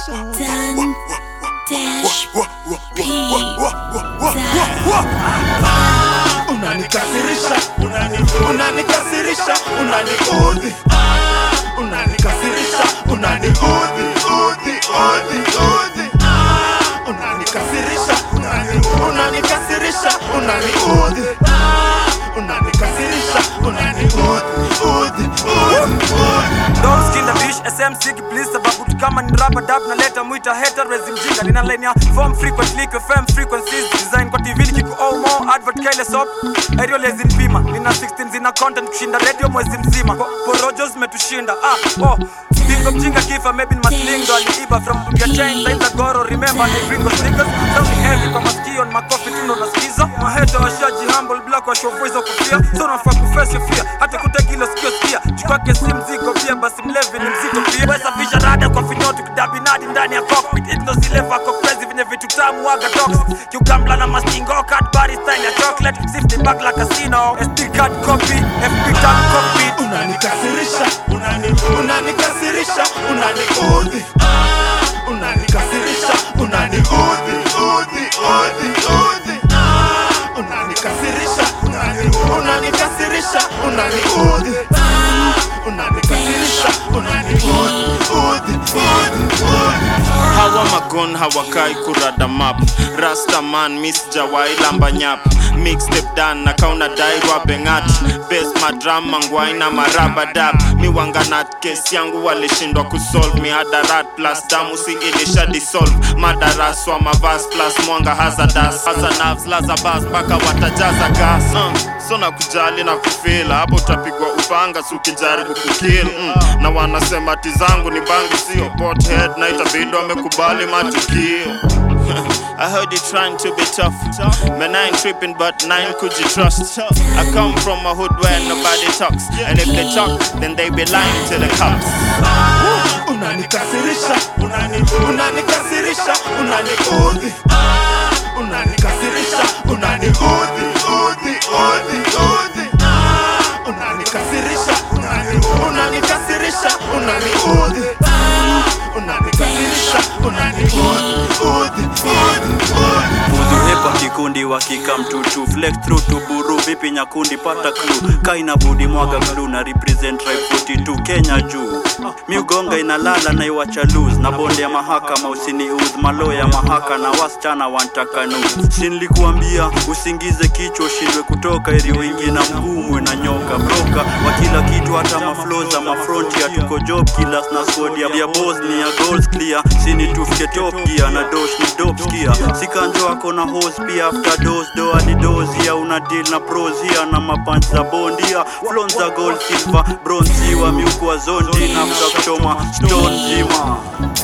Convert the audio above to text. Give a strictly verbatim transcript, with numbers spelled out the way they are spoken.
Dan Dash Unanikasirisha, unanikasirisha, unaniudhi. Unanikasirisha, unaniudhi, udhi, udhi, udhi. Unanikasirisha, unanikasirisha, unaniudhi. Unanikasirisha, unaniudhi, udhi, udhi, udhi. Don't skin the bitch, S M C please sababu kama ni rubber dab na leta muita hater raise mjinga nina line ya form frequently F M frequencies design kwa T V kiku all more advert kile sop aerial lezin pima nina sixteen zina content kushinda radio mwezi mzima porojos metushinda ah oh bingo mjinga kifa maybe maslingo aliiba from your chain signs a goro remember I bring those niggas sound heavy kwa masikio on makofi tuno nasikiza maheta washaji humble black wa show voice kufia so nafaa kuface your fear hata kutaki ile sikio sikia chikwake si mzigo pia basi mlevi ni mzito pia weza fisha rada kwa finyoto kidabinadi ndani ya cockpit it knows level kwa crazy venye vitu tamu waga toxic kiugambla na mastingo cat body style ya chocolate sixty back like casino S D card copy F B tag copy. Unanikasirisha, unanikasirisha, unaniudhi. Unanikasirisha, unaniudhi, udhi, udhi, udhi. Unanikasirisha, unanikasirisha, unaniudhi. Unanikasirisha, unaniudhi, udhi, udhi, udhi. Hawa magon hawakai kurada map Rasta man miss jawai lamba nyap Mixtape dan na kauna dairwa bengat Best madram mangwai na maraba dab Mi wanganat kesi yangu walishindwa kusolve Mi hadarat plus damu si ilisha dissolve Madaraswa mavas plus mwanga hazadas Haza nerves laza bas baka watajaza gas uh. So na kujali na kufila Hapo utapigwa upanga sukijaribu kukill mm. Na wanasema tizangu ni bangi sio pothead Na itabidi wamekubali matukio I heard you trying to be tough Man I ain't tripping but nine could you trust I come from a hood where nobody talks And if they talk then they be lying to the cops. Unanikasirisha, unanikasirisha, unaniudhi. Unanikasirisha, unaniudhi, udhi, udhi, udhi. Unanikasirisha, unanikasirisha, unaniudhi. Unanikasirisha, unaniudhi, udhi, udhi, udhi. Udhi hepa kikundi wakika mtutu flex through to buru vipi nyakundi pata clue kaina budi mwaga glue na represent tribe forty-two Kenya juu miugonga inalala na iwacha lose na bonde ya mahakama usini udh malo ya mahaka na wasichana wantaka nude sinilikuambia usingize kichwa ushindwe kutoka eri wingi na mgumwe na nyoka broka wa kila kitu hata mafloza mafrontier tuko job killers na squad ya Bosnia goals clear sini tufike top gear na dosh ni dope skia sikanjo wako na hose pia after dose do hadi dose ya una deal na pros here na mapunch za bondia flonza gold silver bronze wa miuko wa zondi na kuchoma stone jima.